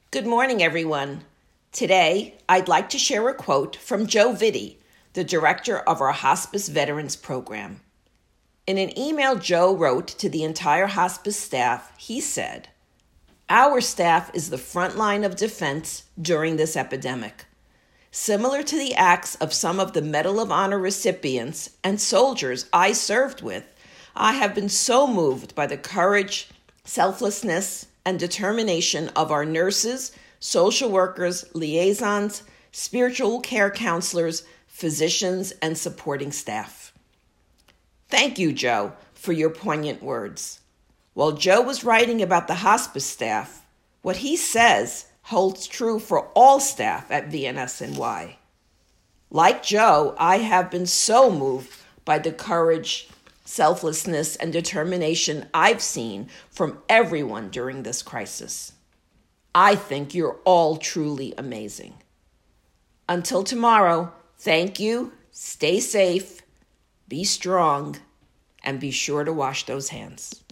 Good morning, everyone. Today, I'd like to share a quote from Joe Vitti, the director of our Hospice Veterans Program. In an email Joe wrote to the entire hospice staff, he said, "Our staff is the front line of defense during this epidemic. Similar to the acts of some of the Medal of Honor recipients and soldiers I served with, I have been so moved by the courage, selflessness, and determination of our nurses, social workers, liaisons, spiritual care counselors, physicians, and supporting staff." Thank you, Joe, for your poignant words. While Joe was writing about the hospice staff, what he says holds true for all staff at VNSNY. Like Joe, I have been so moved by the courage, selflessness, and determination I've seen from everyone during this crisis. I think you're all truly amazing. Until tomorrow, thank you, stay safe, be strong, and be sure to wash those hands.